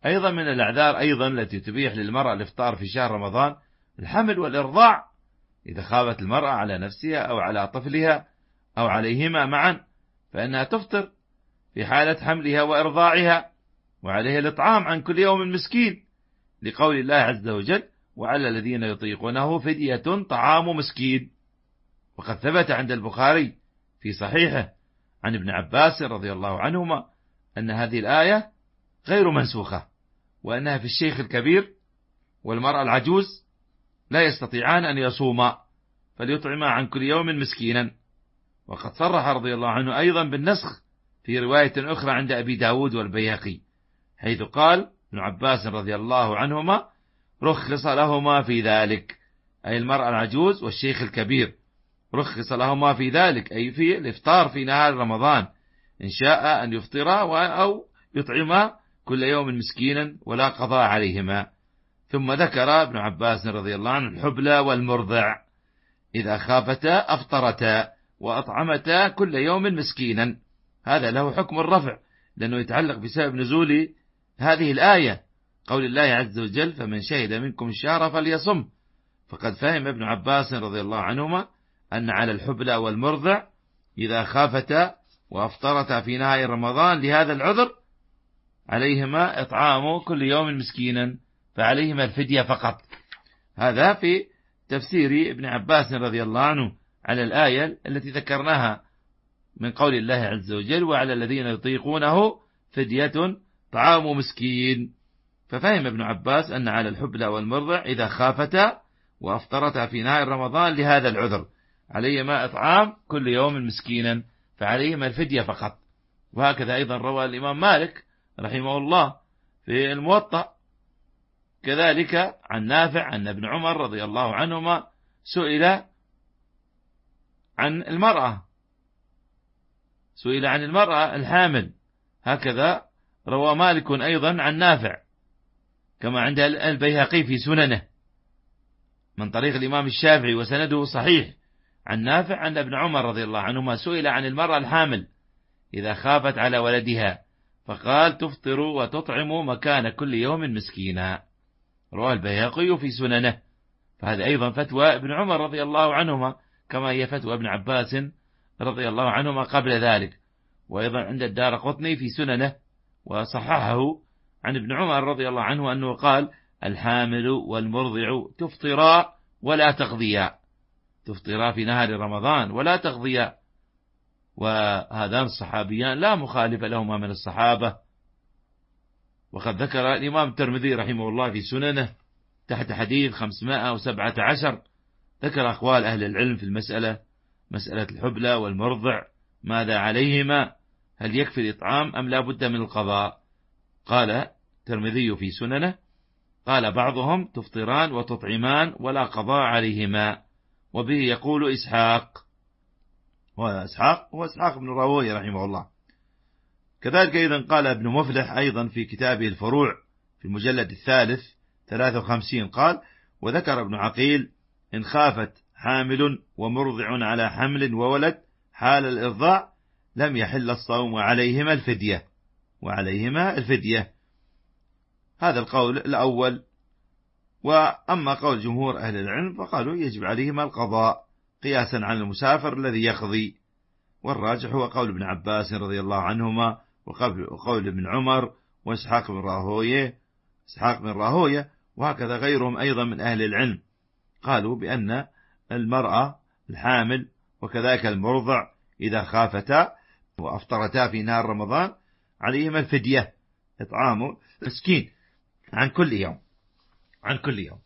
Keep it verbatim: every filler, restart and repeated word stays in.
أيضا من الأعذار أيضا التي تبيح للمرأة الإفطار في شهر رمضان الحمل والإرضاع، إذا خافت المرأة على نفسها أو على طفلها أو عليهما معا فإنها تفطر في حالة حملها وإرضاعها، وعليها الإطعام عن كل يوم مسكين، لقول الله عز وجل: وعلى الذين يطيقونه فدية طعام مسكين. وقد ثبت عند البخاري في صحيحه عن ابن عباس رضي الله عنهما أن هذه الآية غير منسوخة، وأنها في الشيخ الكبير والمرأة العجوز لا يستطيعان أن يصوما فليطعما عن كل يوم مسكينا. وقد صرح رضي الله عنه أيضا بالنسخ في رواية أخرى عند أبي داود والبيهقي، حيث قال ابن عباس رضي الله عنهما: رخص لهما في ذلك، أي المرأة العجوز والشيخ الكبير، رخص لهما في ذلك أي في الإفطار في نهار رمضان، إن شاء أن يفطرا أو يطعما كل يوم مسكينا ولا قضاء عليهما. ثم ذكر ابن عباس رضي الله عنه الحبلى والمرضع إذا خافتا أفطرتا وأطعمتا كل يوم مسكينا. هذا له حكم الرفع لأنه يتعلق بسبب نزول هذه الآية، قول الله عز وجل: فمن شهد منكم الشهر فليصم. فقد فهم ابن عباس رضي الله عنهما أن على الحبلى والمرضع إذا خافتا وأفطرتا في نهاية رمضان لهذا العذر عليهما إطعام كل يوم مسكينا، فعليهما الفدية فقط. هذا في تفسير ابن عباس رضي الله عنه على الآية التي ذكرناها من قول الله عز وجل: وعلى الذين يطيقونه فدية طعام مسكين. ففهم ابن عباس أن على الحبلى والمرضع إذا خافتا وأفطرتا في نهاية رمضان لهذا العذر عليهما إطعام كل يوم مسكينا، فعليهما الفدية فقط. وهكذا أيضا روى الإمام مالك رحمه الله في الموطأ كذلك عن نافع أن ابن عمر رضي الله عنهما سئل عن المرأة سئل عن المرأة الحامل، هكذا روى مالك أيضا عن نافع كما عند البيهقي في سننه من طريق الإمام الشافعي وسنده صحيح عن نافع أن ابن عمر رضي الله عنهما سئل عن المرأة الحامل إذا خافت على ولدها فقال: تفطر وتطعم مكان كل يوم مسكينا. رواه البيهقي في سننه. فهذا أيضا فتوى ابن عمر رضي الله عنهما كما هي فتوى ابن عباس رضي الله عنهما قبل ذلك. وأيضا عند الدارقطني في سننه وصححه عن ابن عمر رضي الله عنه أنه قال: الحامل والمرضع تفطرا ولا تقضيا، تفطرا في نهار رمضان ولا تقضيا. وهذان الصحابيان لا مخالف لهما من الصحابة. وقد ذكر الإمام الترمذي رحمه الله في سننه تحت حديث خمسمائة وسبعة عشر ذكر أقوال أهل العلم في المسألة، مسألة الحبلى والمرضع ماذا عليهما، هل يكفي الإطعام أم لا بد من القضاء؟ قال الترمذي في سننه: قال بعضهم: تفطران وتطعمان ولا قضاء عليهما. وبه يقول إسحاق، وإسحاق هو إسحاق بن راهويه رحمه الله. كذلك أيضا قال ابن مفلح أيضا في كتابه الفروع في المجلد الثالث ثلاثة وخمسين قال: وذكر ابن عقيل: إن خافت حامل ومرضع على حمل وولد حال الإرضاع لم يحل الصوم وعليهما الفدية وعليهما الفدية. هذا القول الأول. وأما قول جمهور أهل العلم فقالوا يجب عليهما القضاء قياسا عن المسافر الذي يقضي. والراجح هو قول ابن عباس رضي الله عنهما وقول ابن عمر وإسحاق بن راهويه إسحاق بن راهويه وهكذا غيرهم أيضا من أهل العلم قالوا بأن المرأة الحامل وكذلك المرضع إذا خافتا وأفطرتا في نهار رمضان عليهما الفدية إطعام مسكين عن كل يوم عن كل يوم